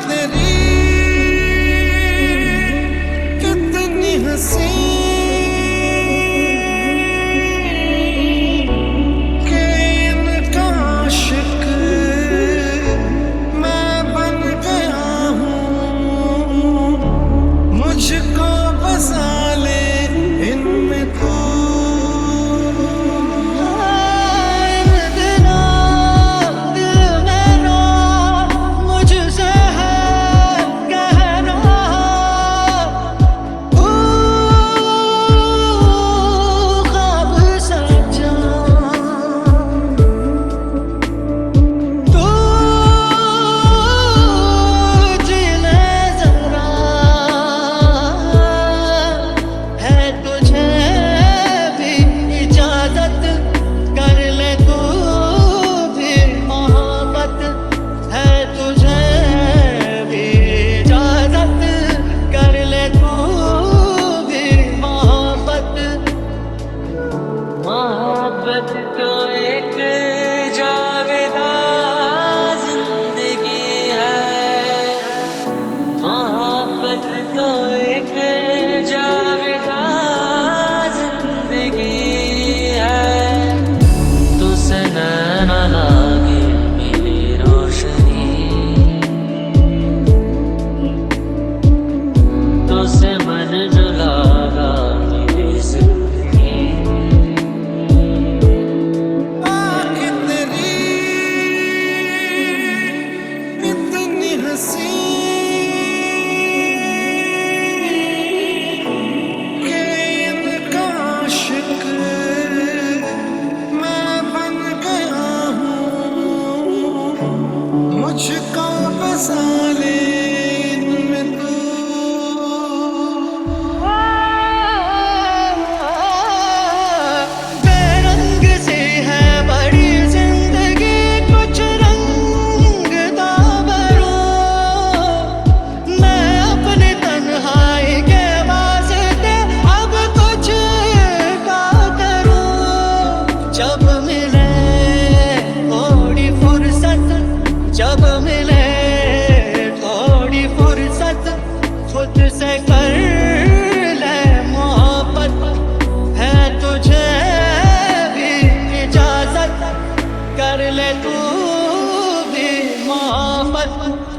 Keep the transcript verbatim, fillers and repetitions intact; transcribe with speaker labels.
Speaker 1: तेरी कितनी हंसी के इनका आशिक मैं बन गया हूँ। मुझको बसा ले इनमें तू।
Speaker 2: मोहब्बत तो एक जावेदा जिंदगी है, मोहब्बत तो एक जावेदा जिंदगी है। तुझसे नैना लागे मेरी रोशनी, तुझसे मन जो लागा मेरी जिंदगी।
Speaker 1: हंसी के इनका आशिक मैं बन गया हूँ। मुझको बसा ले इनमें तू।
Speaker 3: बेरंग सी है बड़ी जिंदगी, कुछ रंग दावरों। मैं अपनी तन्हाई के वास्ते अब कुछ का करूं। जब मिले थोड़ी फुर्सत, जब मिले थोड़ी फुर्सत, खुद से कर ले मोहब्बत। है तुझे भी इजाजत, कर ले तू भी मोहब्बत।